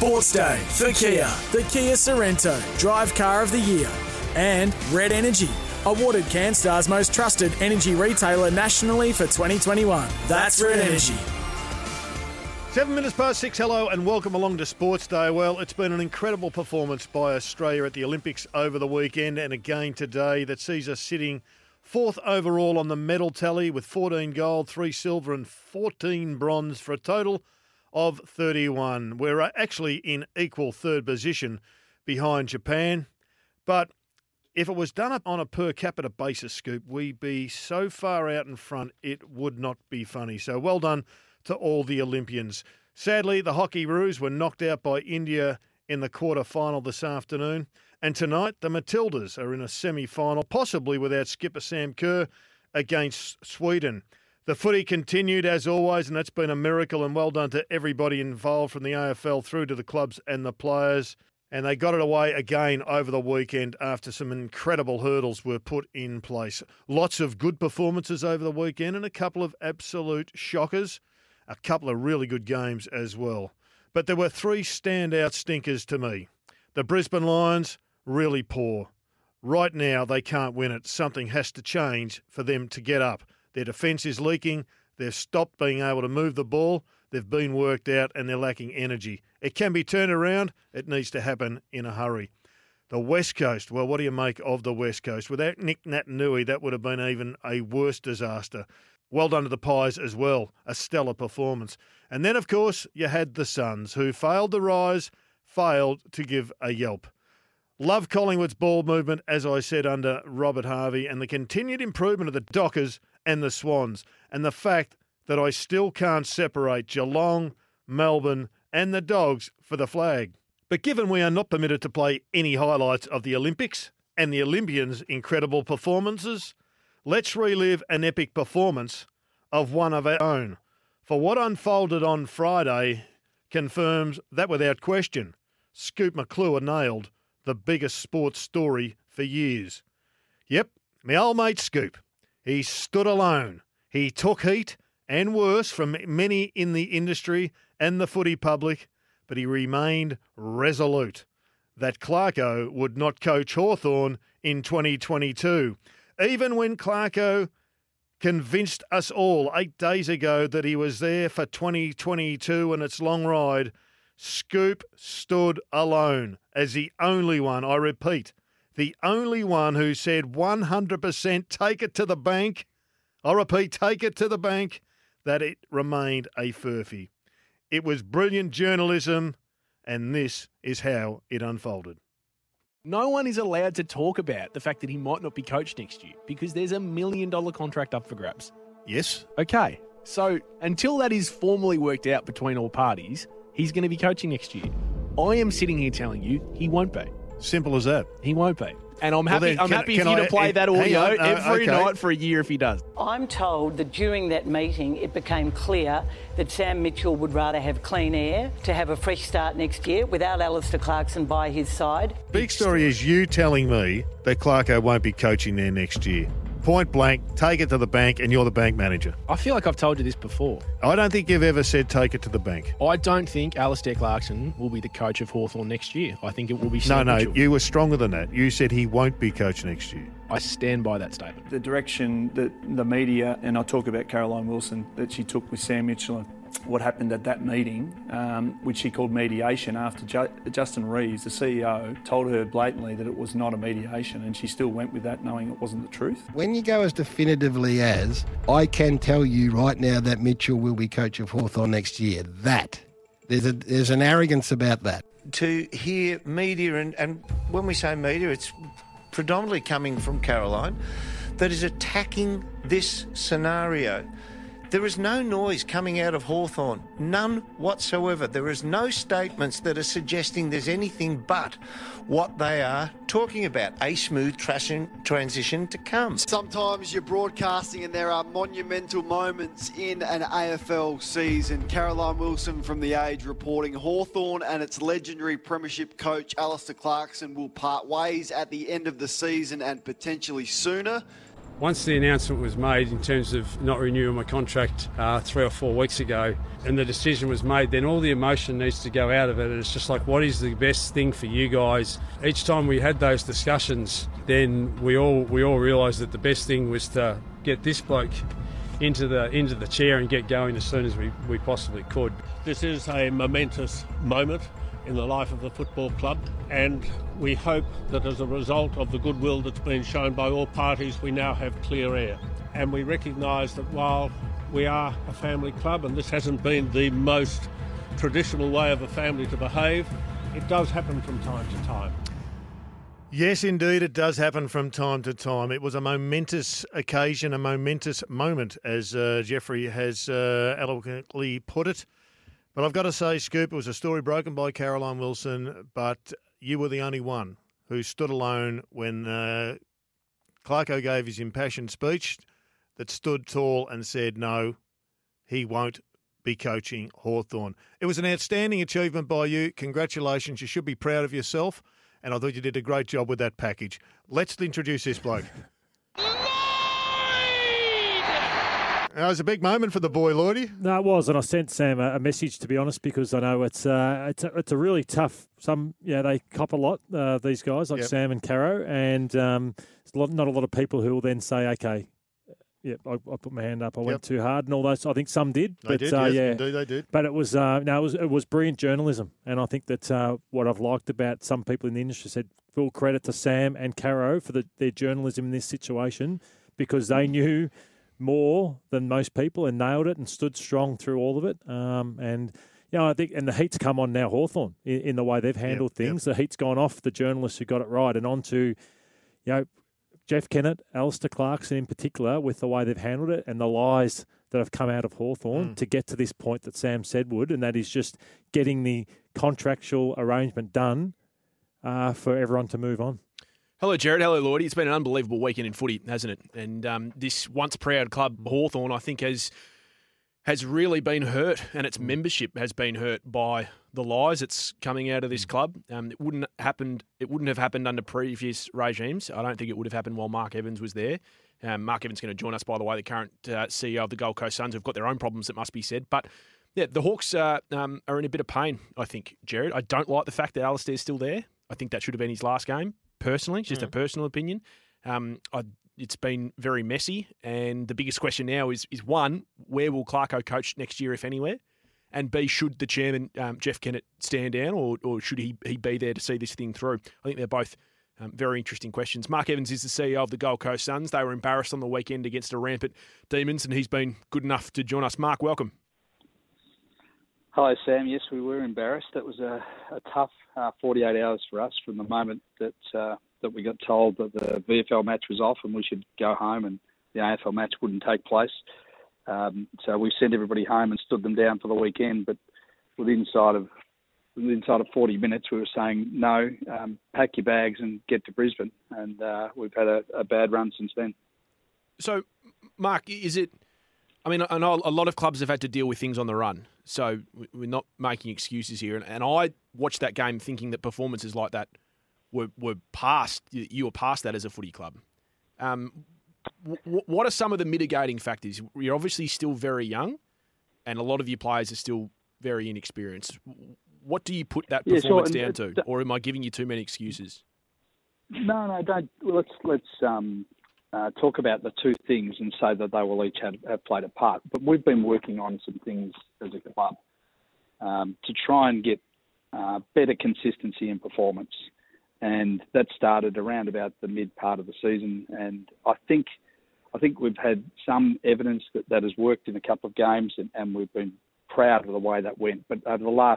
Sports Day for Kia, the Kia Sorrento, Drive Car of the Year. And Red Energy, awarded CanStar's most trusted energy retailer nationally for 2021. That's Red Energy. 7 minutes past 6, hello and welcome along to Sports Day. Well, it's been an incredible performance by Australia at the Olympics over the weekend and again today that sees us sitting fourth overall on the medal tally with 14 gold, 3 silver and 14 bronze for a total of 31. We're actually in equal third position behind Japan, but if it was done up on a per capita basis, Scoop, we'd be so far out in front it would not be funny. So well done to all the Olympians. Sadly, the Hockey Roos were knocked out by India in the quarter-final this afternoon. And tonight, the Matildas are in a semi-final, possibly without skipper Sam Kerr, against Sweden. The footy continued as always, and that's been a miracle, and well done to everybody involved from the AFL through to the clubs and the players. And they got it away again over the weekend after some incredible hurdles were put in place. Lots of good performances over the weekend and a couple of absolute shockers. A couple of really good games as well. But there were 3 standout stinkers to me. The Brisbane Lions, really poor. Right now, they can't win it. Something has to change for them to get up. Their defence is leaking. They've stopped being able to move the ball. They've been worked out and they're lacking energy. It can be turned around. It needs to happen in a hurry. The West Coast, well, what do you make of the West Coast? Without Nick Naitanui, that would have been even a worse disaster. Well done to the Pies as well. A stellar performance. And then, of course, you had the Suns, who failed to rise, failed to give a yelp. Love Collingwood's ball movement, as I said, under Robert Harvey, and the continued improvement of the Dockers and the Swans, and the fact that I still can't separate Geelong, Melbourne and the Dogs for the flag. But given we are not permitted to play any highlights of the Olympics and the Olympians' incredible performances, let's relive an epic performance of one of our own. For what unfolded on Friday confirms that without question, Scoop McClure nailed the biggest sports story for years. Yep, my old mate Scoop. He stood alone. He took heat and worse from many in the industry and the footy public, but he remained resolute that Clarko would not coach Hawthorn in 2022. Even when Clarko convinced us all 8 days ago that he was there for 2022 and its long ride, Scoop stood alone as the only one, I repeat, the only one who said 100% take it to the bank. I repeat, take it to the bank, that it remained a furphy. It was brilliant journalism, and this is how it unfolded. No one is allowed to talk about the fact that he might not be coached next year because there's $1 million contract up for grabs. Yes. Okay, so until that is formally worked out between all parties, he's going to be coaching next year. I am sitting here telling you he won't be. Simple as that. He won't be. And I'm happy, well, for you to play that audio every okay. night for a year if he does. I'm told that during that meeting it became clear that Sam Mitchell would rather have clean air to have a fresh start next year without Alistair Clarkson by his side. Big story is you telling me that Clarko won't be coaching there next year. Point blank, take it to the bank, and you're the bank manager. I feel like I've told you this before. I don't think you've ever said take it to the bank. I don't think Alistair Clarkson will be the coach of Hawthorn next year. I think it will be Sam No, Mitchell. you were stronger than that. You said he won't be coach next year. I stand by that statement. The direction that the media, and I talk about Caroline Wilson, that she took with Sam Mitchell and what happened at that meeting, which she called mediation, after Justin Reeves, the CEO, told her blatantly that it was not a mediation, and she still went with that knowing it wasn't the truth. When you go as definitively as, I can tell you right now that Mitchell will be coach of Hawthorn next year, there's an arrogance about that. To hear media, and when we say media, it's predominantly coming from Caroline, that is attacking this scenario. There is no noise coming out of Hawthorn, none whatsoever. There is no statements that are suggesting there's anything but what they are talking about, a smooth transition to come. Sometimes you're broadcasting and there are monumental moments in an AFL season. Caroline Wilson from The Age reporting Hawthorn and its legendary premiership coach Alistair Clarkson will part ways at the end of the season and potentially sooner. Once the announcement was made in terms of not renewing my contract 3 or 4 weeks ago, and the decision was made, then all the emotion needs to go out of it. And it's just like, what is the best thing for you guys? Each time we had those discussions, then we all realised that the best thing was to get this bloke into the chair and get going as soon as we possibly could. This is a momentous moment in the life of the football club, and we hope that as a result of the goodwill that's been shown by all parties, we now have clear air. And we recognise that while we are a family club, and this hasn't been the most traditional way of a family to behave, it does happen from time to time. Yes, indeed, it does happen from time to time. It was a momentous occasion, a momentous moment, as Jeffrey has eloquently put it. But I've got to say, Scoop, it was a story broken by Caroline Wilson, but you were the only one who stood alone when Clarko gave his impassioned speech, that stood tall and said, no, he won't be coaching Hawthorn. It was an outstanding achievement by you. Congratulations. You should be proud of yourself. And I thought you did a great job with that package. Let's introduce this bloke. It was a big moment for the boy, Lloydie. No, it was, and I sent Sam a message, to be honest, because I know it's a really tough. They cop a lot, these guys like Sam and Caro, and not a lot of people who will then say, okay, I put my hand up, I went too hard, and all those. I think some did, They did, yes, indeed they did. But it was it was brilliant journalism, and I think that what I've liked about some people in the industry said full credit to Sam and Caro for their journalism in this situation, because they knew more than most people and nailed it and stood strong through all of it. I think, and the heat's come on now, Hawthorn, in the way they've handled things. The heat's gone off the journalists who got it right and onto, Jeff Kennett, Alistair Clarkson in particular, with the way they've handled it and the lies that have come out of Hawthorn to get to this point that Sam said would, and that is just getting the contractual arrangement done for everyone to move on. Hello, Jared. Hello, Lloydie. It's been an unbelievable weekend in footy, hasn't it? And this once proud club, Hawthorn, I think has really been hurt, and its membership has been hurt by the lies that's coming out of this club. It wouldn't have happened under previous regimes. I don't think it would have happened while Mark Evans was there. Mark Evans is going to join us, by the way, the current CEO of the Gold Coast Suns, who've got their own problems, it must be said. But yeah, the Hawks are in a bit of pain, I think, Jared. I don't like the fact that Alistair's still there. I think that should have been his last game. Personally, it's just a personal opinion. It's been very messy, and the biggest question now is one, where will Clarko coach next year, if anywhere? And B, should the chairman, Jeff Kennett, stand down, or should he be there to see this thing through? I think they're both very interesting questions. Mark Evans is the CEO of the Gold Coast Suns. They were embarrassed on the weekend against a rampant Demons, and he's been good enough to join us. Mark, welcome. Hello, Sam. Yes, we were embarrassed. It was a tough 48 hours for us from the moment that we got told that the VFL match was off and we should go home and the AFL match wouldn't take place. So we sent everybody home and stood them down for the weekend. But within inside of 40 minutes, we were saying, no, pack your bags and get to Brisbane. And we've had a bad run since then. So, Mark, is it... I mean, I know a lot of clubs have had to deal with things on the run, so we're not making excuses here. And I watched that game thinking that performances like that were past. You were past that as a footy club. What are some of the mitigating factors? You're obviously still very young, and a lot of your players are still very inexperienced. What do you put that performance down to, or am I giving you too many excuses? No, don't. Let's talk about the two things and say that they will each have played a part. But we've been working on some things as a club to try and get better consistency in performance. And that started around about the mid part of the season. And I think we've had some evidence that has worked in a couple of games, and we've been proud of the way that went. But over the last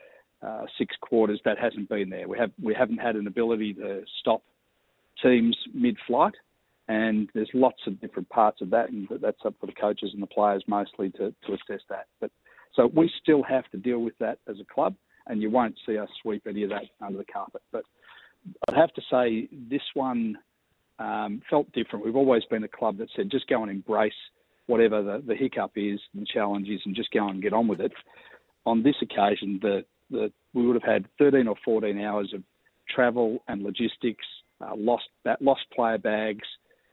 6 quarters, that hasn't been there. We haven't had an ability to stop teams mid-flight. And there's lots of different parts of that, and that's up for the coaches and the players mostly to assess that. But so we still have to deal with that as a club, and you won't see us sweep any of that under the carpet. But I'd have to say this one felt different. We've always been a club that said just go and embrace whatever the hiccup is, the challenge is, and just go and get on with it. On this occasion, we would have had 13 or 14 hours of travel and logistics, lost player bags,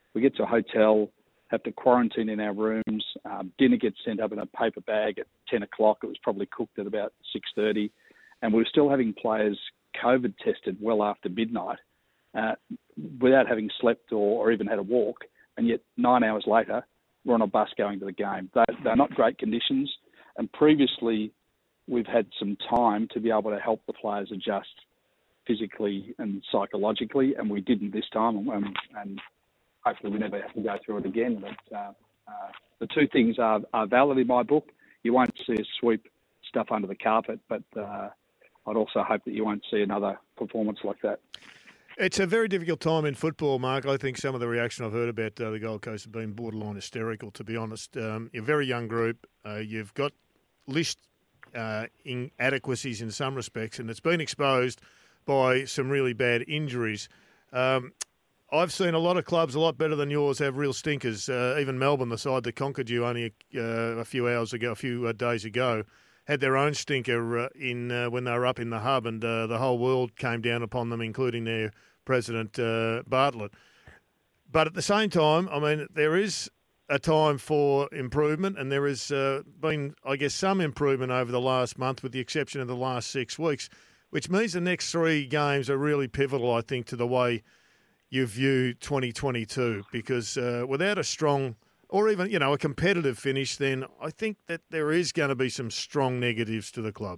We get to a hotel, have to quarantine in our rooms. Dinner gets sent up in a paper bag at 10 o'clock. It was probably cooked at about 6:30. And we were still having players COVID tested well after midnight without having slept or even had a walk. And yet 9 hours later, we're on a bus going to the game. They're not great conditions. And previously, we've had some time to be able to help the players adjust physically and psychologically, and we didn't this time. And hopefully we never have to go through it again. But the two things are valid in my book. You won't see us sweep stuff under the carpet, but I'd also hope that you won't see another performance like that. It's a very difficult time in football, Mark. I think some of the reaction I've heard about the Gold Coast have been borderline hysterical, to be honest. You're a very young group. You've got list inadequacies in some respects, and it's been exposed by some really bad injuries. I've seen a lot of clubs a lot better than yours have real stinkers. Even Melbourne, the side that conquered you only a few days ago, had their own stinker when they were up in the hub, and the whole world came down upon them, including their president, Bartlett. But at the same time, I mean, there is a time for improvement, and there has been, I guess, some improvement over the last month, with the exception of the last 6 weeks, which means the next 3 games are really pivotal, I think, to the way you view 2022, because without a strong or even, a competitive finish, then I think that there is going to be some strong negatives to the club.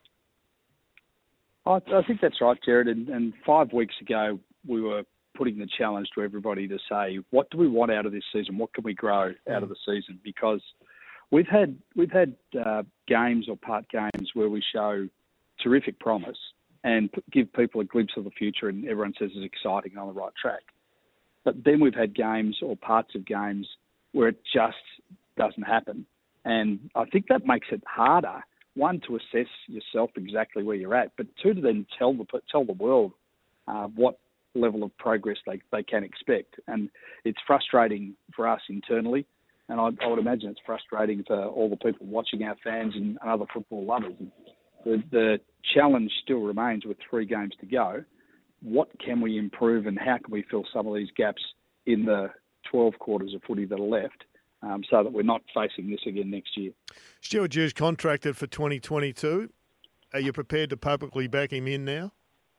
I think that's right, Jared. And 5 weeks ago, we were putting the challenge to everybody to say, what do we want out of this season? What can we grow out of the season? Because we've had games or part games where we show terrific promise and give people a glimpse of the future, and everyone says it's exciting and on the right track. But then we've had games or parts of games where it just doesn't happen. And I think that makes it harder, one, to assess yourself exactly where you're at, but two, to then tell the world what level of progress they can expect. And it's frustrating for us internally, and I would imagine it's frustrating for all the people watching, our fans and other football lovers. The challenge still remains with 3 games to go. What can we improve, and how can we fill some of these gaps in the 12 quarters of footy that are left, so that we're not facing this again next year? Stuart Dew's contracted for 2022. Are you prepared to publicly back him in now?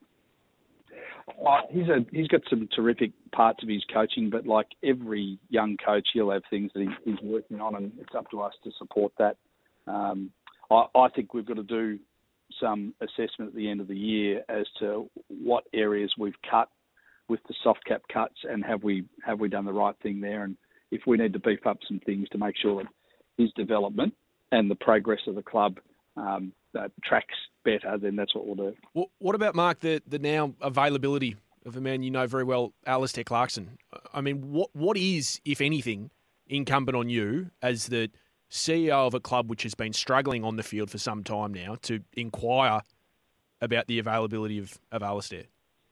He's got some terrific parts of his coaching, but like every young coach, he'll have things that he's working on, and it's up to us to support that. I think we've got to do some assessment at the end of the year as to what areas we've cut with the soft cap cuts, and have we done the right thing there, and if we need to beef up some things to make sure that his development and the progress of the club tracks better, then that's what we'll do. What about, Mark, the now availability of a man you know very well, Alistair Clarkson? I mean, what is, if anything, incumbent on you as the CEO of a club which has been struggling on the field for some time now to inquire about the availability of Alistair?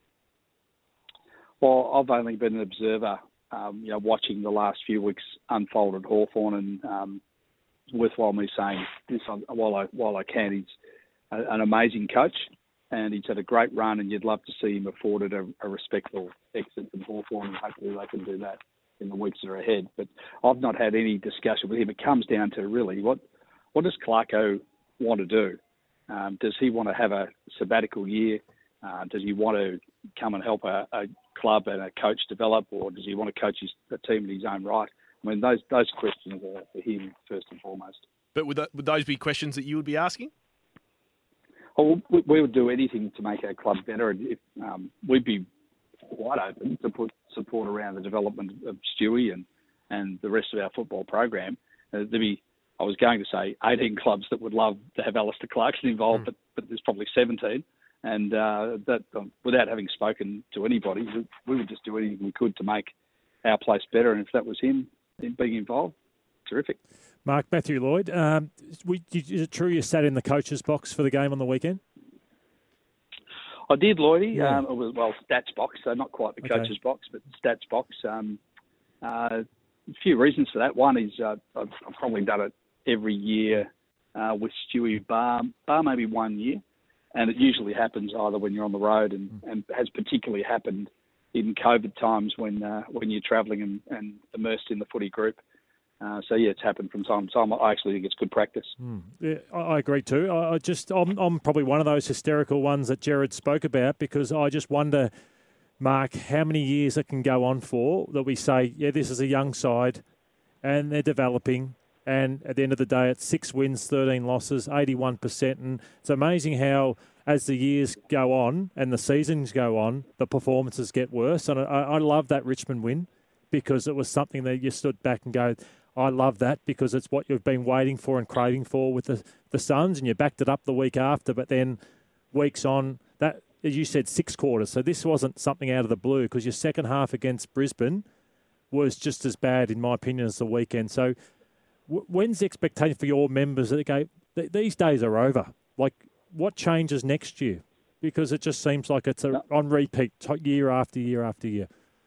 Well, I've only been an observer, watching the last few weeks unfold at Hawthorn, and it's worthwhile me saying this while I can. He's an amazing coach, and he's had a great run, and you'd love to see him afforded a respectful exit from Hawthorn, and hopefully they can do that in the weeks that are ahead. But I've not had any discussion with him. It comes down to really what does Clarko want to do? Does he want to have a sabbatical year? Does he want to come and help a club and a coach develop, or does he want to coach a team in his own right? I mean, those questions are for him first and foremost. But would those be questions that you would be asking? Oh, we would do anything to make our club better. If, we'd be quite open to put support around the development of Stewie and the rest of our football program. There'd be, I was going to say 18 clubs that would love to have Alistair Clarkson involved, but there's probably 17. And that, without having spoken to anybody, we would just do anything we could to make our place better. And if that was him being involved, terrific. Mark, Matthew Lloyd, is it true you sat in the coach's box for the game on the weekend? I did, Lloydie. Yeah. It was, stats box, so not quite the coach's box, but stats box. A few reasons for that. One is I've probably done it every year with Stewie, bar maybe 1 year. And it usually happens either when you're on the road, and has particularly happened in COVID times when you're travelling and immersed in the footy group. So it's happened from time to time. I actually think it's good practice. Yeah, I agree too. I'm probably one of those hysterical ones that Jared spoke about, because I just wonder, Mark, how many years it can go on for that we say, yeah, this is a young side and they're developing, and at the end of the day it's 6 wins, 13 losses, 81%. And it's amazing how, as the years go on and the seasons go on, the performances get worse. And I love that Richmond win, because it was something that you stood back and go, I love that, because it's what you've been waiting for and craving for with the Suns, and you backed it up the week after. But then weeks on, that, as you said, 6 quarters. So this wasn't something out of the blue, because your second half against Brisbane was just as bad, in my opinion, as the weekend. So when's the expectation for your members that they go, these days are over? Like, what changes next year? Because it just seems like it's on repeat year after year after year.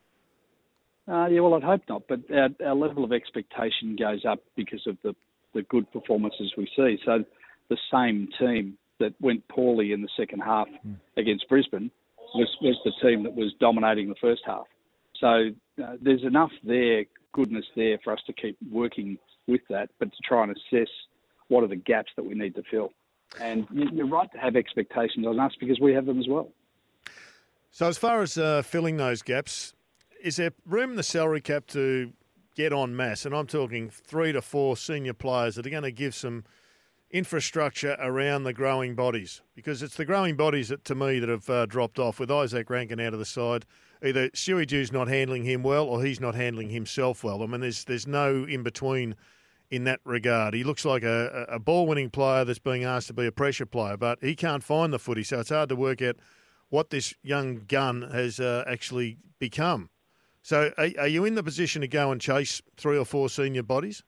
Well, I'd hope not, but our level of expectation goes up because of the good performances we see. So the same team that went poorly in the second half against Brisbane was the team that was dominating the first half. So there's enough goodness there for us to keep working with that, but to try and assess what are the gaps that we need to fill. And you're right to have expectations on us, because we have them as well. So as far as filling those gaps, is there room in the salary cap to get en masse? And I'm talking 3 to 4 senior players that are going to give some infrastructure around the growing bodies, because it's the growing bodies that, to me, that have dropped off, with Isaac Rankin out of the side. Either Stewie Dew's not handling him well, or he's not handling himself well. I mean, there's no in-between in that regard. He looks like a ball-winning player that's being asked to be a pressure player, but he can't find the footy, so it's hard to work out what this young gun has actually become. So are you in the position to go and chase 3 or 4 senior bodies?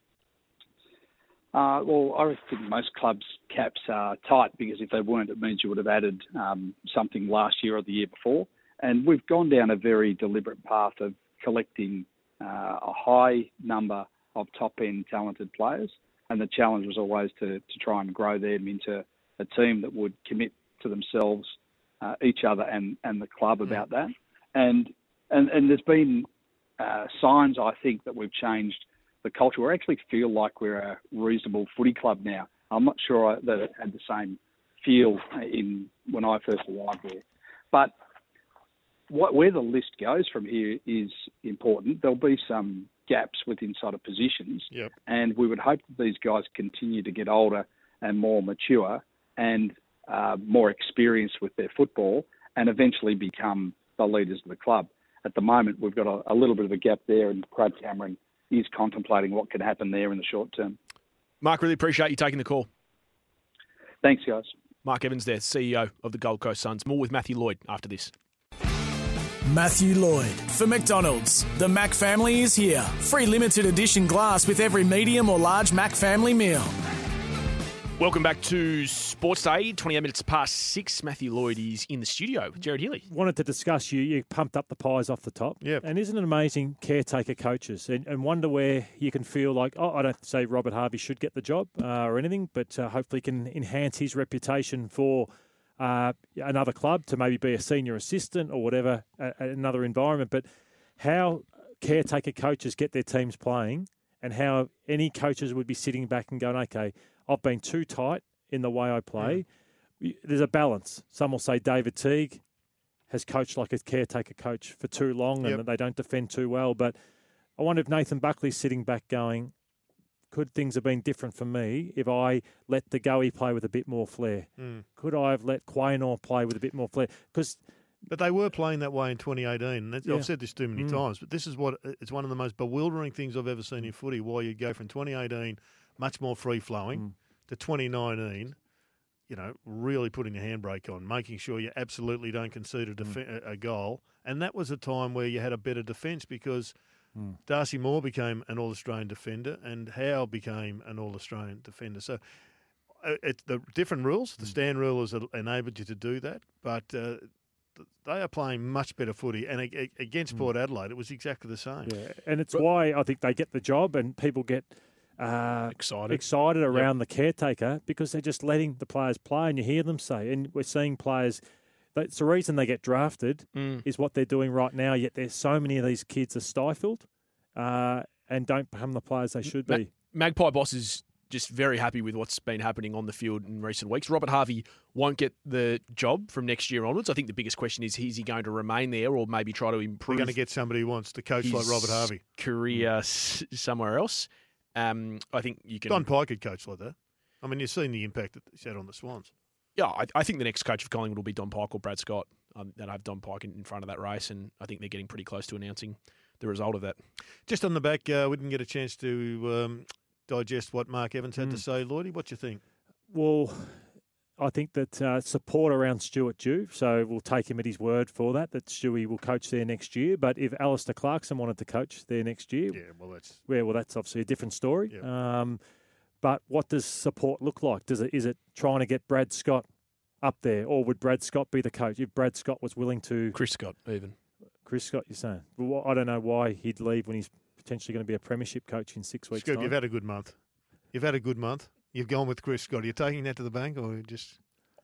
Well, I think most clubs' caps are tight, because if they weren't, it means you would have added something last year or the year before. And we've gone down a very deliberate path of collecting a high number of top-end talented players. And the challenge was always to try and grow them into a team that would commit to themselves, each other and the club about that. And there's been signs, I think, that we've changed the culture. We actually feel like we're a reasonable footy club now. I'm not sure that it had the same feel when I first arrived there. But where the list goes from here is important. There'll be some gaps within sort of positions, and we would hope that these guys continue to get older and more mature and more experienced with their football, and eventually become the leaders of the club. At the moment, we've got a little bit of a gap there, and Craig Cameron is contemplating what can happen there in the short term. Mark, really appreciate you taking the call. Thanks, guys. Mark Evans there, CEO of the Gold Coast Suns. More with Matthew Lloyd after this. Matthew Lloyd. For McDonald's, the Mac family is here. Free limited edition glass with every medium or large Mac family meal. Welcome back to Sports Day, 28 minutes past 6. Matthew Lloyd is in the studio with Jared Healy. Wanted to discuss you pumped up the pies off the top. Yep. And isn't it amazing, caretaker coaches, and wonder where you can feel like, I don't say Robert Harvey should get the job or anything, but hopefully can enhance his reputation for another club to maybe be a senior assistant or whatever, another environment. But how caretaker coaches get their teams playing, and how any coaches would be sitting back and going, okay, I've been too tight in the way I play. There's a balance. Some will say David Teague has coached like a caretaker coach for too long, and they don't defend too well. But I wonder if Nathan Buckley's sitting back going, could things have been different for me if I let De Goey play with a bit more flair? Could I have let Quaynor play with a bit more flair? But they were playing that way in 2018. I've said this too many times, but this is it's one of the most bewildering things I've ever seen in footy, why you go from 2018, much more free-flowing, to 2019, really putting the handbrake on, making sure you absolutely don't concede a goal. And that was a time where you had a better defence, because Darcy Moore became an All-Australian defender and Howe became an All-Australian defender. So it's the different rules. The stand rule has enabled you to do that, but they are playing much better footy. And against Port Adelaide, it was exactly the same. Yeah, and it's why I think they get the job, and people get excited around the caretaker, because they're just letting the players play, and you hear them say, and we're seeing players That's the reason they get drafted is what they're doing right now, yet there's so many of these kids are stifled and don't become the players they should be. Magpie boss is just very happy with what's been happening on the field in recent weeks. Robert Harvey won't get the job from next year onwards. I think the biggest question is he going to remain there or maybe try to improve? We're going to get somebody who wants to coach like Robert Harvey. Career somewhere else. I think you can... Don Pike could coach like that. I mean, you've seen the impact that he's had on the Swans. Yeah, I think the next coach of Collingwood will be Don Pike or Brad Scott. And I have Don Pike in front of that race, and I think they're getting pretty close to announcing the result of that. Just on the back, we didn't get a chance to digest what Mark Evans had to say. Lloydie, what do you think? Well, I think that support around Stuart Dew, so we'll take him at his word for that Stewie will coach there next year. But if Alistair Clarkson wanted to coach there next year, that's obviously a different story. Yeah. But what does support look like? Is it trying to get Brad Scott up there, or would Brad Scott be the coach if Brad Scott was willing to? Chris Scott, even. Chris Scott, you're saying? Well, I don't know why he'd leave when he's potentially going to be a premiership coach in 6 weeks' time. You've had a good month. You've gone with Chris Scott. Are you taking that to the bank, or just?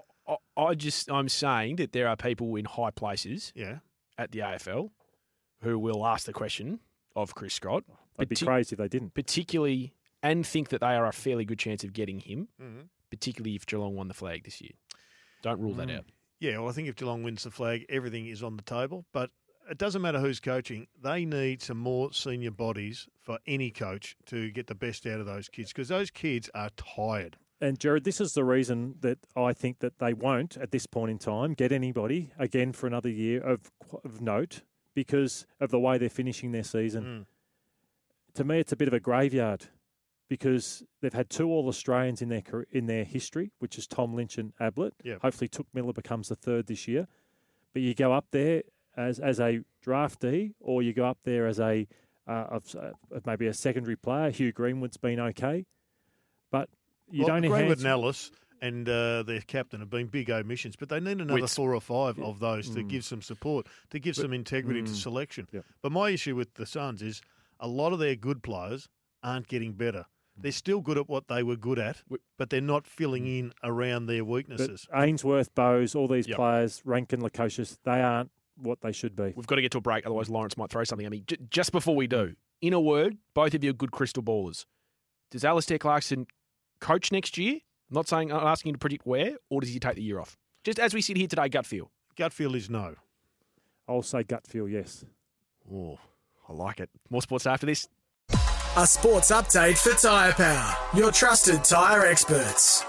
I'm saying that there are people in high places at the AFL who will ask the question of Chris Scott. They'd be crazy if they didn't. Particularly, and think that they are a fairly good chance of getting him, particularly if Geelong won the flag this year. Don't rule that out. Yeah, well, I think if Geelong wins the flag, everything is on the table. But it doesn't matter who's coaching. They need some more senior bodies for any coach to get the best out of those kids, because those kids are tired. And, Jared, this is the reason that I think that they won't, at this point in time, get anybody again for another year of note because of the way they're finishing their season. To me, it's a bit of a graveyard because they've had 2 All-Australians in their history, which is Tom Lynch and Ablett. Yep. Hopefully Touk Miller becomes the 3rd this year. But you go up there as a draftee, or you go up there as maybe a secondary player. Hugh Greenwood's been okay. But Greenwood and Ellis and their captain have been big omissions, but they need another 4 or 5 of those to give some support, to give some integrity to selection. Yep. But my issue with the Suns is a lot of their good players aren't getting better. They're still good at what they were good at, but they're not filling in around their weaknesses. But Ainsworth, Bowes, all these players, Rankin, Lukosius, they aren't what they should be. We've got to get to a break, otherwise Lawrence might throw something at me. Just before we do, in a word, both of you are good crystal ballers. Does Alistair Clarkson coach next year? I'm not asking you to predict where, or does he take the year off? Just as we sit here today, gut feel. Gut feel is no. I'll say gut feel, yes. Oh, I like it. More sports after this. A sports update for Tyre Power, your trusted tyre experts.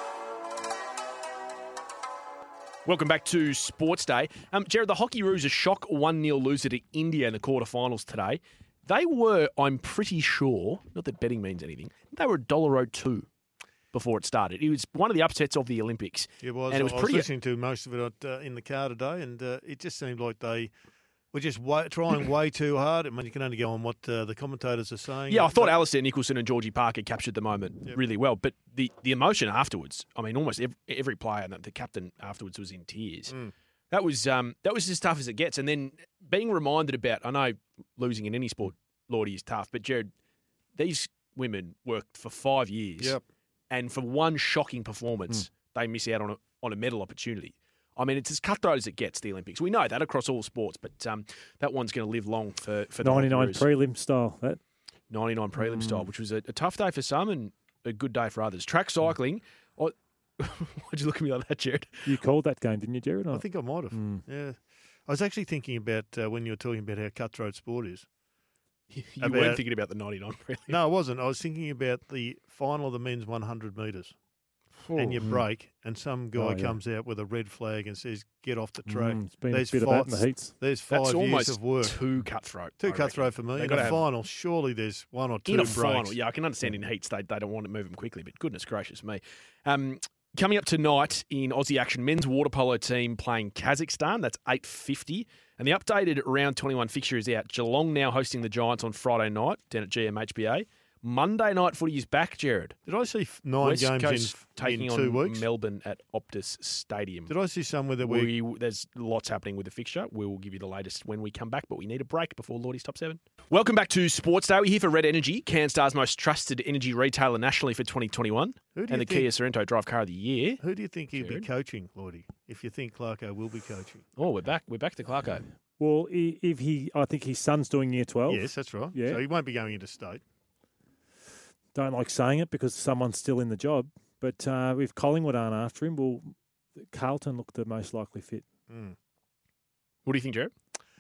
Welcome back to Sports Day. Jared, the Hockey Roos a shock 1-0 loser to India in the quarterfinals today. They were, I'm pretty sure, not that betting means anything, they were $1.02 before it started. It was one of the upsets of the Olympics. It was. And it was I was listening to most of it in the car today, and it just seemed like they were just trying way too hard. I mean, you can only go on what the commentators are saying. Yeah, I thought Alistair Nicholson and Georgie Parker captured the moment really well. But the emotion afterwards, I mean, almost every player and the captain afterwards was in tears. That was as tough as it gets. And then being reminded about, I know losing in any sport, Lordy, is tough. But, Jared, these women worked for 5 years. Yep. And for one shocking performance, they miss out on a medal opportunity. I mean, it's as cutthroat as it gets, the Olympics. We know that across all sports, but that one's going to live long for 99 prelim style. 99 prelim style, which was a tough day for some and a good day for others. Track cycling. Why'd you look at me like that, Jared? You called that game, didn't you, Jared? I think I might have. Yeah. I was actually thinking about when you were talking about how cutthroat sport is. You weren't thinking about the 99 prelim. No, I wasn't. I was thinking about the final of the men's 100 metres. And you break, and some guy comes out with a red flag and says, "Get off the track." It's been a bit of that in the heats. There's 5 years of work. Too cutthroat. Too cutthroat for me. In a final, surely there's 1 or 2 breaks. In a final, yeah, I can understand in heats they don't want to move them quickly, but goodness gracious me. Coming up tonight in Aussie action, men's water polo team playing Kazakhstan. That's 8:50. And the updated round 21 fixture is out. Geelong now hosting the Giants on Friday night down at GMHBA. Monday night footy is back, Jared. Did I see 9 West games Coast in taking 2 on weeks? Melbourne at Optus Stadium. Did I see somewhere that There's lots happening with the fixture. We will give you the latest when we come back, but we need a break before Lordy's Top 7. Welcome back to Sports Day. We're here for Red Energy, CanStar's most trusted energy retailer nationally for 2021, and the Kia Sorrento Drive Car of the Year. Who do you think he'll be coaching, Lordy, if you think Clarko will be coaching? Oh, we're back. We're back to Clarko. Well, I think his son's doing year 12. Yes, that's right. Yeah. So he won't be going into state. Don't like saying it because someone's still in the job. But if Collingwood aren't after him, well, Carlton look the most likely fit. What do you think, Jared?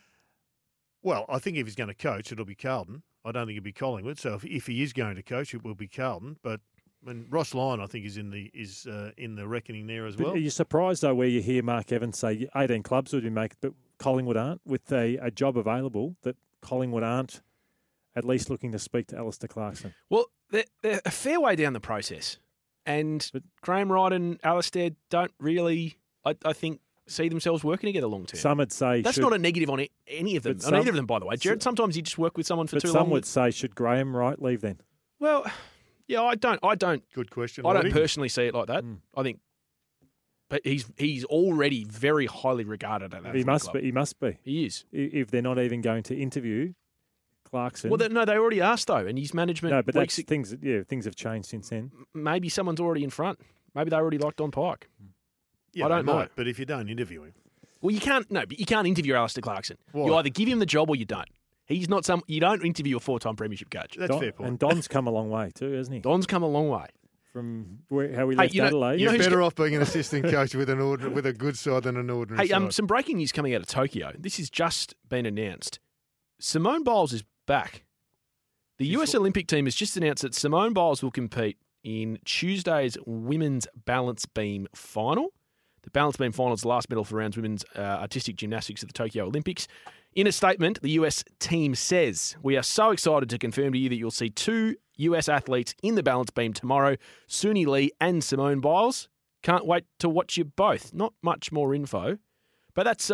Well, I think if he's going to coach, it'll be Carlton. I don't think it'll be Collingwood. So if he is going to coach, it will be Carlton. But Ross Lyon, I think, is in the reckoning there as well. Are you surprised, though, where you hear Mark Evans say 18 clubs would be making, but Collingwood aren't, with a job available, that Collingwood aren't at least looking to speak to Alistair Clarkson? Well, they're a fair way down the process. And Graham Wright and Alistair don't really, I think, see themselves working together long term. Some would say that's not a negative on any of them. On either of them, by the way. Jared, sometimes you just work with someone for too long. But some would say, should Graham Wright leave then? Well, yeah, I don't. Good question. I don't personally see it like that. I think, but he's already very highly regarded at that. He must be. He must be. He is. If they're not even going to interview Clarkson. Well, they already asked though, and his management. No, but that's things. Yeah, things have changed since then. Maybe someone's already in front. Maybe they already like Don Pike. Yeah, I don't know. Might, but if you don't interview him, well, you can't. No, but you can't interview Alistair Clarkson. Why? You either give him the job or you don't. He's not some. You don't interview a 4-time premiership coach. That's fair point. And Don's come a long way too, hasn't he? Don's come a long way from how we left Adelaide. You're better off being an assistant coach with a good side than an ordinary side. Some breaking news coming out of Tokyo. This has just been announced. Simone Biles is back. The US Olympic team has just announced that Simone Biles will compete in Tuesday's women's balance beam final. The balance beam final is the last medal for rounds women's artistic gymnastics at the Tokyo Olympics. In a statement, the US team says, "We are so excited to confirm to you that you'll see 2 US athletes in the balance beam tomorrow, Suni Lee and Simone Biles. Can't wait to watch you both." Not much more info, but it's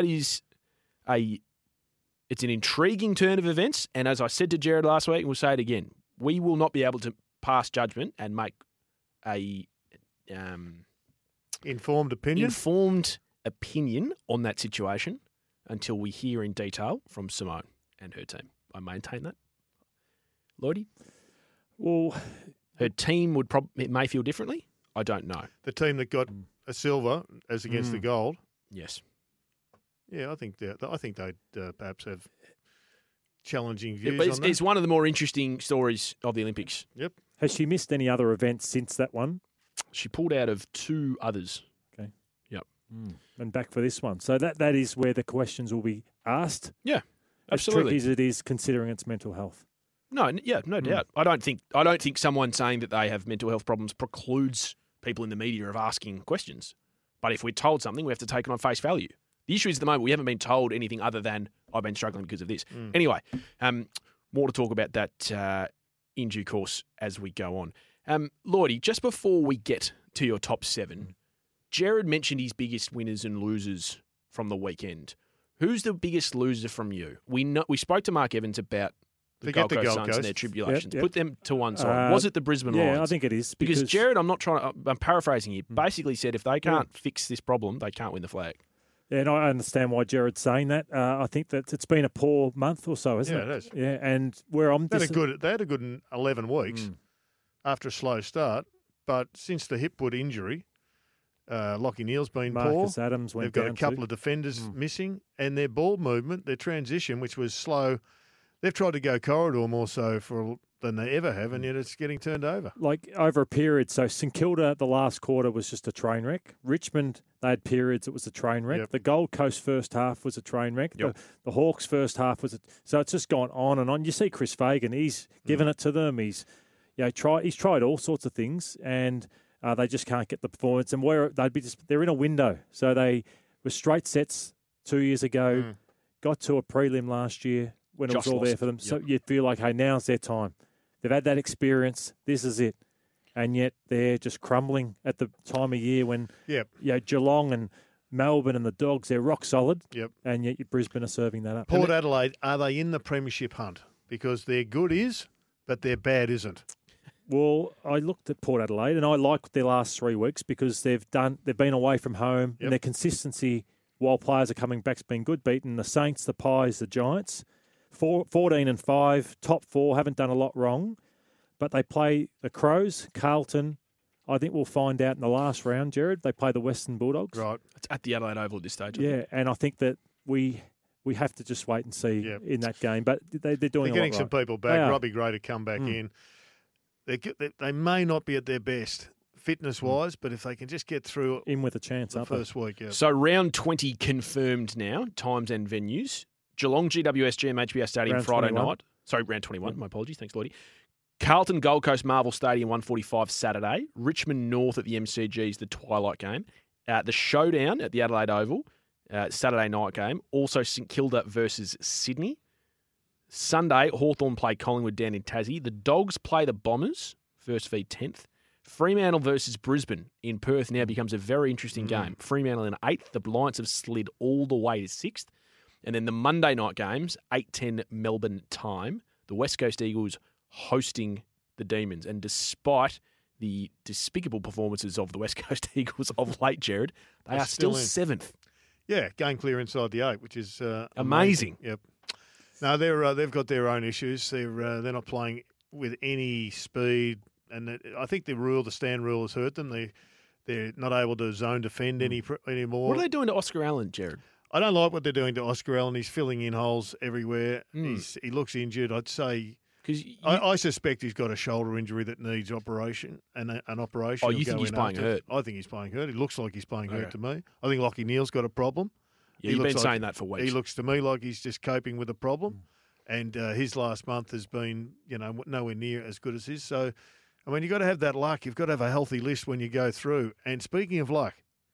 an intriguing turn of events. And as I said to Jared last week, and we'll say it again, we will not be able to pass judgment and make a informed opinion on that situation until we hear in detail from Simone and her team. I maintain that. Lloydie? Well, her team it may feel differently. I don't know. The team that got a silver as against the gold. Yes. Yeah, I think they'd perhaps have challenging views on that. It's one of the more interesting stories of the Olympics. Yep. Has she missed any other events since that one? She pulled out of 2 others. Okay. Yep. And back for this one. So that is where the questions will be asked. Yeah, absolutely. As tricky as it is, considering its mental health. No doubt. I don't think someone saying that they have mental health problems precludes people in the media of asking questions. But if we're told something, we have to take it on face value. The issue is at the moment we haven't been told anything other than I've been struggling because of this. Anyway, more to talk about that in due course as we go on. Lloydie, just before we get to your top 7, Jared mentioned his biggest winners and losers from the weekend. Who's the biggest loser from you? We spoke to Mark Evans about the Gold Coast Suns and their tribulations. Yep. Put them to one side. Was it the Brisbane Lions? Yeah, I think it is. Because Jared, I'm paraphrasing here, basically said if they can't fix this problem, they can't win the flag. Yeah, and I understand why Jared's saying that. I think that it's been a poor month or so, hasn't it? Yeah, it has. Yeah, and where I'm... They had a good 11 weeks after a slow start, but since the hip-wood injury, Lockie Neal's been Marcus poor. Adams went They've got down a couple of defenders missing, and their ball movement, their transition, which was slow, they've tried to go corridor more so than they ever have, and yet it's getting turned over. Like over a period. So St Kilda, the last quarter was just a train wreck. Richmond, they had periods it was a train wreck. Yep. The Gold Coast first half was a train wreck. Yep. The Hawks first half was so it's just gone on and on. You see Chris Fagan, he's given it to them. He's tried all sorts of things, and they just can't get the performance. And they're in a window. So they were straight sets 2 years ago, got to a prelim last year when it was all there for them. Yep. So you feel like, hey, now's their time. They've had that experience. This is it. And yet they're just crumbling at the time of year when Geelong and Melbourne and the Dogs, they're rock solid. Yep. And yet Brisbane are serving that up. Port Adelaide, are they in the premiership hunt? Because their good is but their bad isn't. Well, I looked at Port Adelaide and I like their last 3 weeks because they've been away from home and their consistency while players are coming back has been good, beating the Saints, the Pies, the Giants. 14-5, top 4, haven't done a lot wrong, but they play the Crows, Carlton. I think we'll find out in the last round, Jared. They play the Western Bulldogs. Right. It's at the Adelaide Oval at this stage. Yeah, and I think that we have to just wait and see in that game. But they're doing They're getting some people back. They Robbie Gray to come back in. They may not be at their best fitness-wise, but if they can just get through in with a chance, the first week. Yeah. So round 20 confirmed now, times and venues. Geelong, GWS, GMHBA Stadium, Round Friday 21. night. Sorry, round 21. My apologies. Thanks, Lloydie. Carlton, Gold Coast, Marvel Stadium, 1:45 Saturday. Richmond North at the MCG is the twilight game. The Showdown at the Adelaide Oval, Saturday night game. Also St Kilda versus Sydney. Sunday, Hawthorn play Collingwood down in Tassie. The Dogs play the Bombers, first v 10th. Fremantle versus Brisbane in Perth now becomes a very interesting game. Fremantle in 8th. The Lions have slid all the way to 6th. And then the Monday night games, 8:10 Melbourne time. The West Coast Eagles hosting the Demons. And despite the despicable performances of the West Coast Eagles of late, Jared, they are still 7th. Yeah, game clear inside the 8, which is amazing. Yep. No, they've got their own issues. They're not playing with any speed, and I think the stand rule has hurt them. They're not able to zone defend anymore. What are they doing to Oscar Allen, Jared? I don't like what they're doing to Oscar Allen. He's filling in holes everywhere. He looks injured. I'd say. I suspect he's got a shoulder injury that needs operation and an operation. Oh, you think he's playing hurt? I think he's playing hurt. He looks like he's playing hurt to me. I think Lachie Neal's got a problem. Yeah, you've been saying that for weeks. He looks to me like he's just coping with a problem, and his last month has been, nowhere near as good as his. So, I mean, you've got to have that luck. You've got to have a healthy list when you go through. And speaking of luck,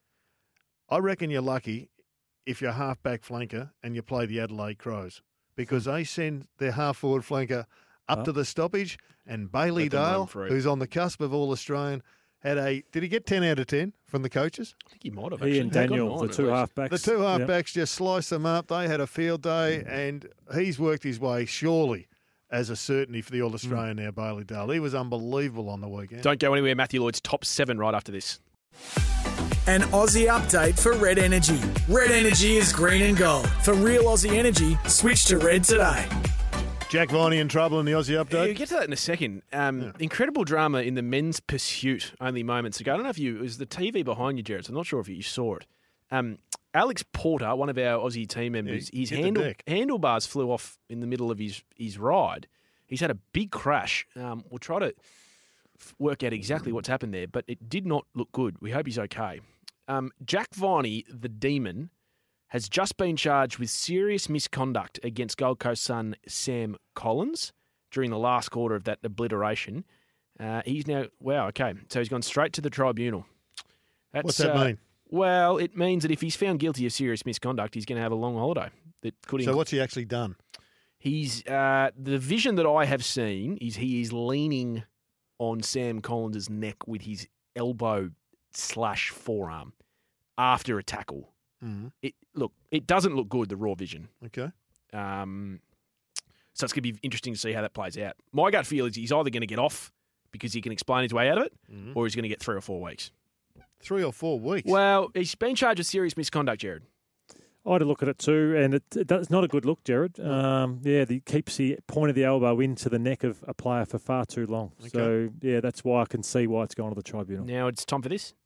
I reckon you're lucky if you're half-back flanker and you play the Adelaide Crows, because they send their half-forward flanker up to the stoppage, and Bailey Dale, who's on the cusp of All-Australian, did he get 10 out of 10 from the coaches? I think he might have, actually. He and Daniel, the two halfbacks. The two halfbacks just sliced them up. They had a field day, and he's worked his way, surely, as a certainty for the All-Australian now, Bailey Dale. He was unbelievable on the weekend. Don't go anywhere. Matthew Lloyd's top 7 right after this. An Aussie update for Red Energy. Red Energy is green and gold. For real Aussie energy, switch to Red today. Jack Viney in trouble in the Aussie update. Yeah, we'll get to that in a second. Incredible drama in the men's pursuit only moments ago. I don't know if it was the TV behind you, Jared, so I'm not sure if you saw it. Alex Porter, one of our Aussie team members, his handlebars flew off in the middle of his ride. He's had a big crash. We'll try to work out exactly what's happened there, but it did not look good. We hope he's okay. Jack Viney, the Demon, has just been charged with serious misconduct against Gold Coast son Sam Collins during the last quarter of that obliteration. He's now, so he's gone straight to the tribunal. What's that mean? Well, it means that if he's found guilty of serious misconduct, he's going to have a long holiday. So what's he actually done? He's the vision that I have seen is he is leaning on Sam Collins' neck with his elbow/forearm after a tackle. Mm-hmm. It doesn't look good, the raw vision. Okay. So it's going to be interesting to see how that plays out. My gut feel is he's either going to get off because he can explain his way out of it, or he's going to get 3 or 4 weeks. 3 or 4 weeks? Well, he's been charged with serious misconduct, Jared. I had a look at it too, and it's not a good look, Jared. He keeps the point of the elbow into the neck of a player for far too long. Okay. So, that's why I can see why it's gone to the tribunal. Now it's time for this.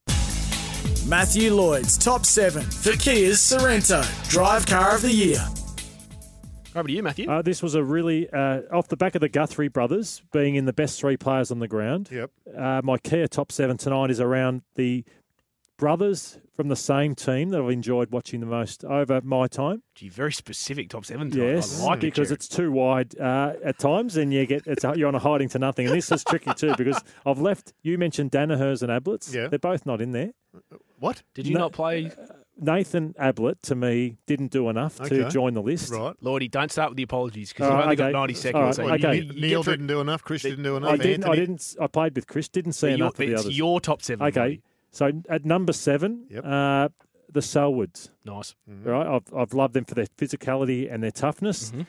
Matthew Lloyd's top 7 for Kia's Sorrento, Drive Car of the Year. Over to you, Matthew. This was a really, off the back of the Guthrie brothers being in the best 3 players on the ground. Yep. My Kia top 7 tonight is around the brothers from the same team that I've enjoyed watching the most over my time. Gee, very specific top 7 tonight. Yes, I like because it, it's too wide at times, and you're on a hiding to nothing. And this is tricky too because I've left. You mentioned Danaher's and Ablett's. Yeah. They're both not in there. What? Did you not play? Nathan Ablett, to me, didn't do enough to join the list. Right. Lloydie, don't start with the apologies because you've only got 90 seconds. Right, okay. Neil didn't do enough. Chris didn't do enough. I didn't. I played with Chris. Didn't see enough of the others. It's your top 7. Okay. Lloydie. So at number 7, the Selwoods. Nice. Mm-hmm. Right. I've loved them for their physicality and their toughness. Mm-hmm.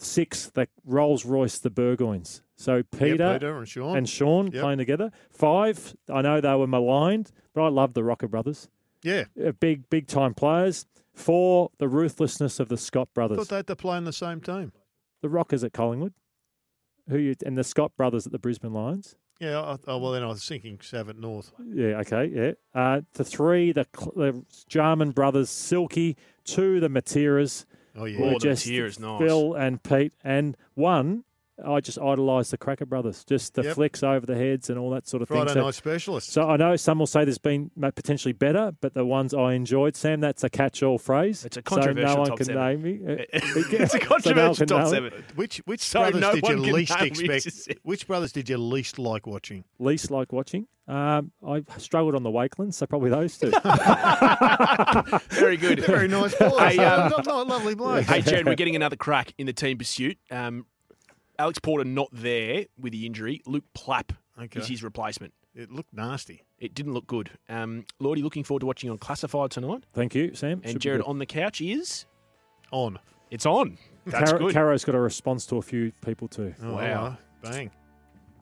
6, the Rolls Royce, the Burgoynes. So Peter and Sean Yep. Playing together. 5, I know they were maligned, but I love the Rocker brothers. Yeah. Big time players. 4, the ruthlessness of the Scott I brothers. thought they had to play in the same team. The Rockers at Collingwood, and the Scott brothers at the Brisbane Lions. Yeah, well, then I was thinking Savitt North. Yeah, okay, yeah. The 3, the Jarman brothers, Silky. 2, the Materas. Oh, yeah. The Materas, nice. Phil and Pete. And 1, I just idolised the Cracker brothers. Just the flicks over the heads and all that sort of thing. Friday night specialists. So I know some will say there's been potentially better, but the ones I enjoyed, Sam, that's a catch-all phrase. It's a controversial so no one top can 7. name me. It's a controversial top 7. Which So brothers no did you one can least name expect? Which brothers did you least like watching? Least like watching? I struggled on the Wakelands, so probably those 2. Very good. Very nice boys. Hey, lovely bloke. Hey, Jared, we're getting another crack in the team pursuit. Alex Porter not there with the injury. Luke Plapp is his replacement. It looked nasty. It didn't look good. Lordy, looking forward to watching on Classified tonight. Thank you, Sam. And Jared on the couch is? On. It's on. That's good. Caro's got a response to a few people too. Oh, wow. Bang.